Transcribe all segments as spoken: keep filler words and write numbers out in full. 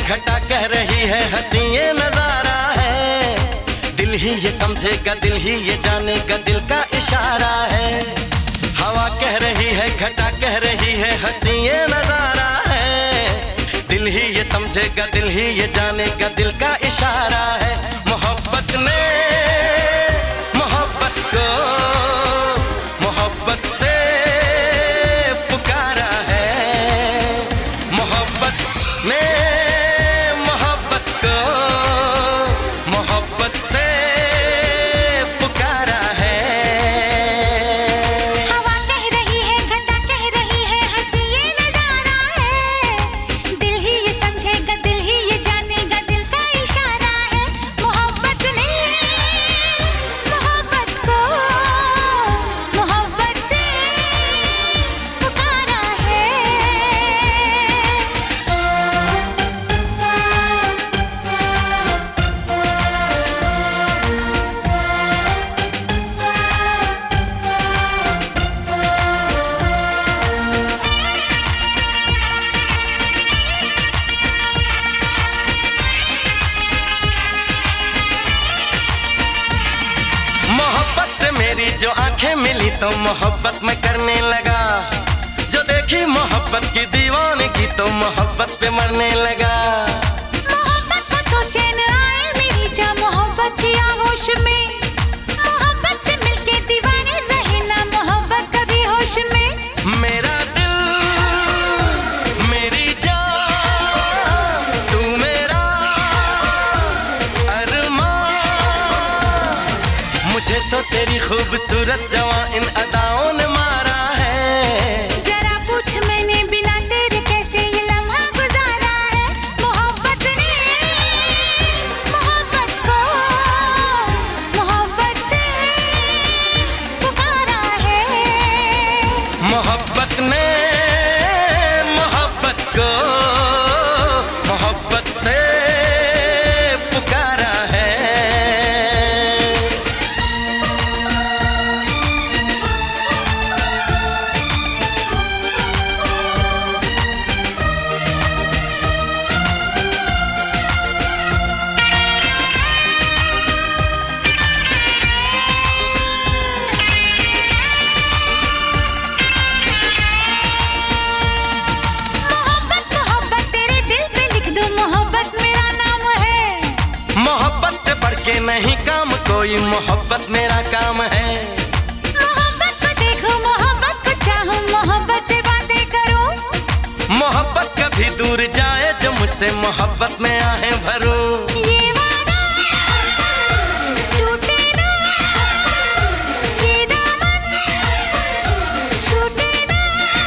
घटा कह रही है हंसी ये नजारा है। दिल ही ये समझेगा, दिल ही ये जानेगा, दिल का इशारा है। हवा कह रही है, घटा कह रही है हंसी ये नजारा है। दिल ही ये समझेगा, दिल ही ये जानेगा, दिल का इशारा है। मोहब्बत ने मोहब्बत को मोहब्बत से पुकारा है। मोहब्बत ने मोहब्बत को मोहब्बत से पुकारा है। हवा कह रही है, घटा कह रही है हंसी ये नजारा है। दिल ही ये समझेगा, दिल ही ये जानेगा, दिल का इशारा है। मोहब्बत ने मोहब्बत को मोहब्बत से पुकारा है। मोहब्बत से मेरी जो आंखें मिली तो मोहब्बत में करने लगा। जो देखी मोहब्बत की दीवानगी तो मोहब्बत पे मरने लगा। मोहब्बत को तो चैन आए मेरी जा मोहब्बत की आगोश में। मोहब्बत से मिलके दीवाने रहे ना मोहब्बत कभी होश में। मेरा दिल मेरी जान तू मेरा अरमान। मुझे तो तेरी खूबसूरत जवां इन अदाओं ने मारा है। जरा पूछ मैंने बिना तेरे कैसे ये लम्हा गुजारा है। मोहब्बत ने मोहब्बत को मोहब्बत से पुकारा है। मोहब्बत ने मोहब्बत को मोहब्बत से पुकारा है। मोहब्बत मोहब्बत तेरे दिल पे लिख दूं, मोहब्बत मेरा नाम है। मोहब्बत से बढ़ के नहीं काम कोई, मोहब्बत मेरा काम है। मोहब्बत को देखो, मोहब्बत को चाहूं, मोहब्बत से बातें करूं। मोहब्बत कभी दूर जाए जो मुझसे मोहब्बत में आहें भरूं। ये वादा टूटे ना, ये दामन छूटे ना।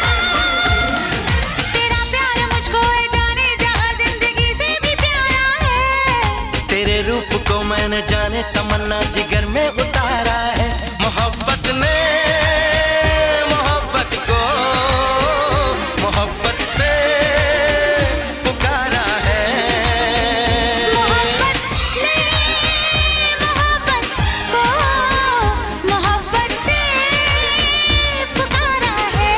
तेरा प्यार मुझको है जाने जहां जिंदगी से भी प्यारा है। तेरे रूप को मैंने जाने तमन्ना जिगर में उतारा है। मोहब्बत ने मोहब्बत को मोहब्बत से पुकारा है। मोहब्बत ने मोहब्बत को मोहब्बत से पुकारा है।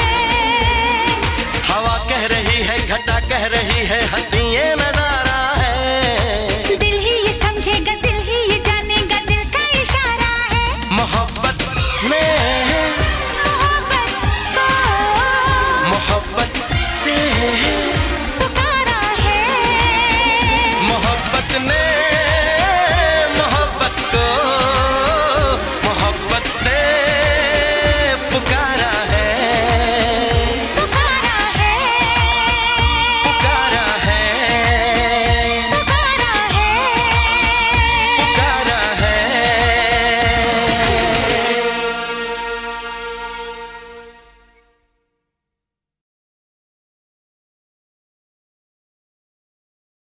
हवा कह रही है, घटा कह रही है हंसी ये नजारा है। दिल ही ये समझेगा, दिल ही ये जानेगा, दिल का इशारा है। मोहब्बत में मोहब्बत को मोहब्बत से पुकारा है। मोहब्बत ने